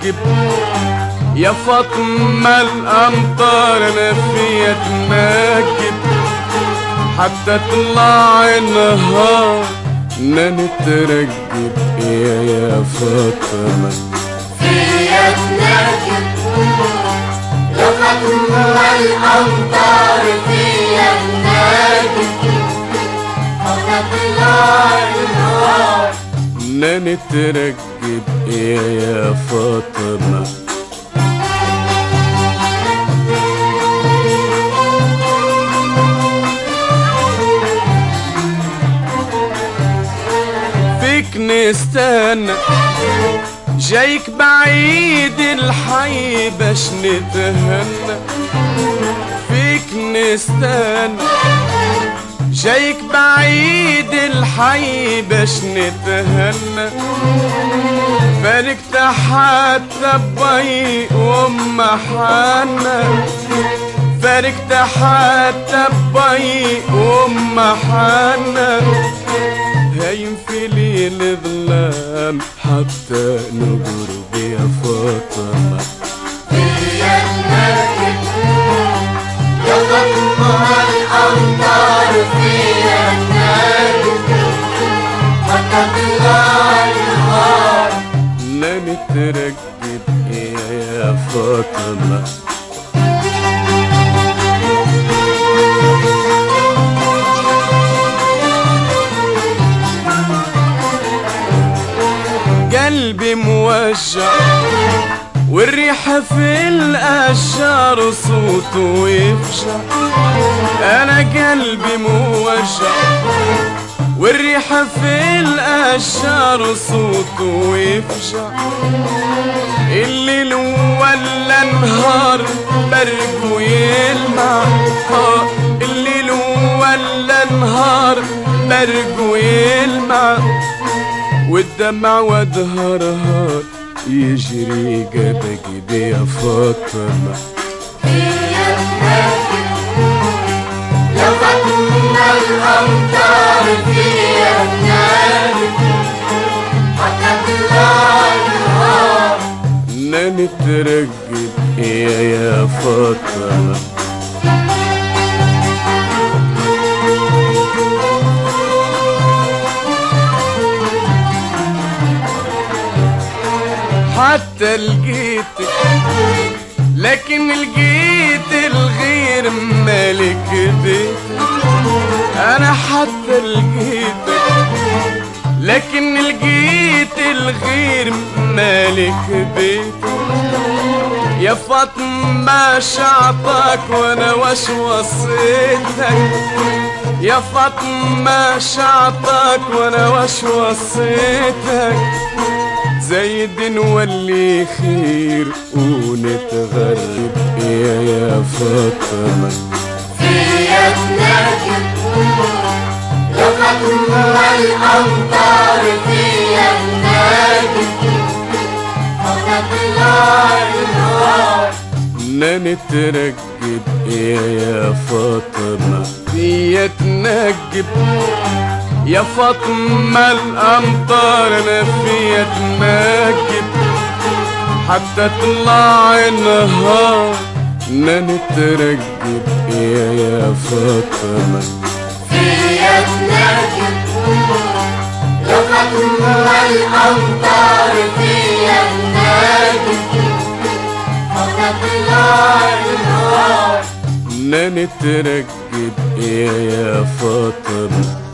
تنجب يا فاطمة الأمطار أنا فيها تنجب حتى طلع النهار نترجب يا فاطمة فيها تنجب يا فاطمة الأمطار فيها تنجب حتى طلع النهار نترجب يا فاطمة. فيك نستنى جايك بعيد الحي باش نتهنى فيك نستنى جايك بعيد الحي باش نتهنى فارك حتى بي وام حنا فارك حتى بي وام حنا هايم في ليل ظلام حتى نغرب يا فاطمة فيها تنجب يا فاطمة الأمطار فيها تنجب حتى طلع النهار نترجب يا فاطمة. قلبي موجع والريحة في الأشجار صوته يفجع أنا قلبي موجع والريحة في الأشجار صوته يفجع الليل ولا نهار برق ويلمع الليل ولا نهار برق ويلمع والدمع ودهرها يجري قدك يا فاطمة فيها تنجب يا فاطمة الأمطار فيها تنجب حتى طلع النهار نترجب يا فاطمة. حتى لقيتك لكن لقيت الغير مالك بيتك انا حتى لقيتك لكن لقيت الغير مالك بيتك يا فاطمة شعطك وانا وش وصيتك يا فاطمة شعطك وانا وش وصيتك زايد نولي خير ونتغرب يا فاطمة فيها تنجب يا فاطمة الأمطار فيها تنجب حتى طلع النهار نترجب يا فاطمة فيها تنجب يا فاطمة الأمطار أنا فيها تنجب حتى طلع النهار نترجب يا فاطمة فيها تنجب يا فاطمة الأمطار فيها تنجب حتى طلع النهار نترجب يا فاطمة.